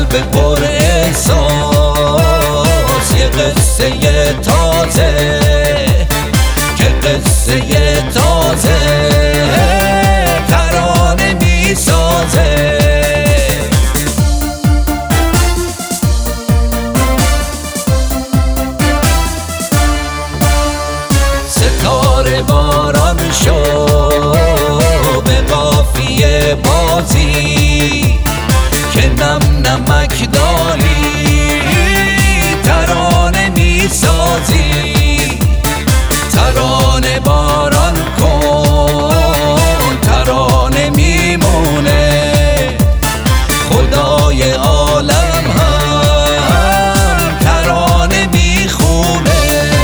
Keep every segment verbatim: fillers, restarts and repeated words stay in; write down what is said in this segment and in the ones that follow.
قلب پر احساس، یه قصه تازه که قصه تازه ترانه میسازه. ستاره باران شو به قافیه بازی که نم نمک داری ترانه میسازی. ترانه باران کن ترانه میمونه، خدای عالم هم ترانه میخونه.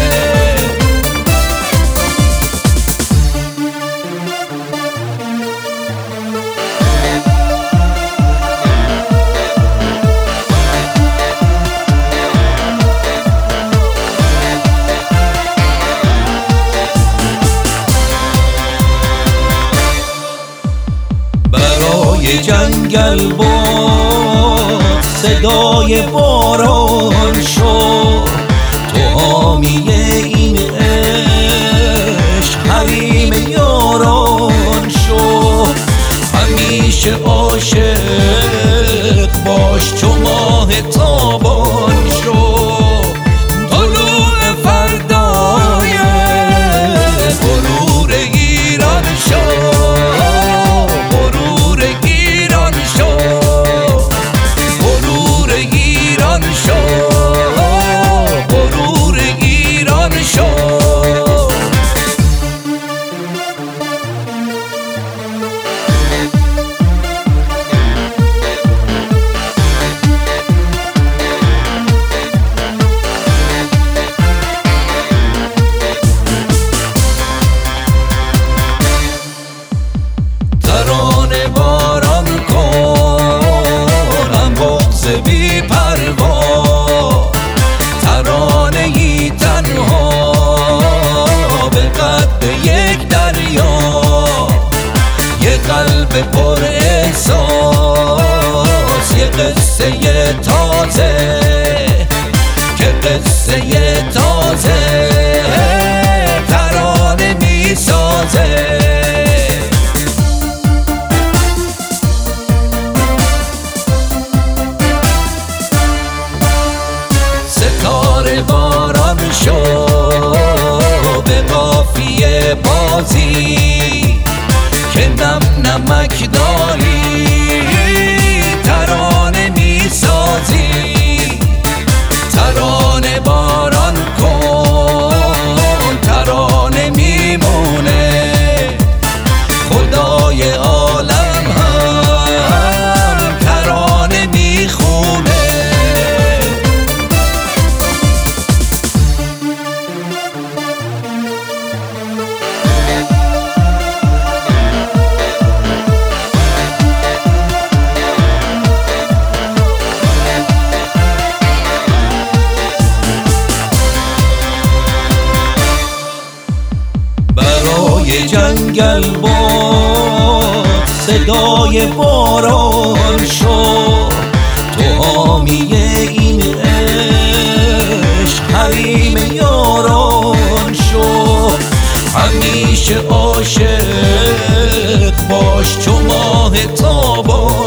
برای جنگل بود صدای باران شد، تو حامی این عشق حریم یاران شد. همیشه عاشق باش چو ماه تابان شد، طلوع فردای غرور ایران شد. غرور ایران شد، غرور ایران شد، غرور ایران شد. ترانه باران کنم بغض بی پروا، ترانه ای تنها به قد یک دریا. یه قلب پر احساس، یه قصه تازه که قصه تازه ترانه میسازه. ستاره باران شو به قافیه بازی که نم نمک داری ترانه میسازی. ترانه باران کن ترانه میمونه، خدای عالم هم ترانه میخونه. برای جنگل بود صدای باران شد، تو حامی این عشق حریم یاران شد. همیشه عاشق باش چو ماه تابان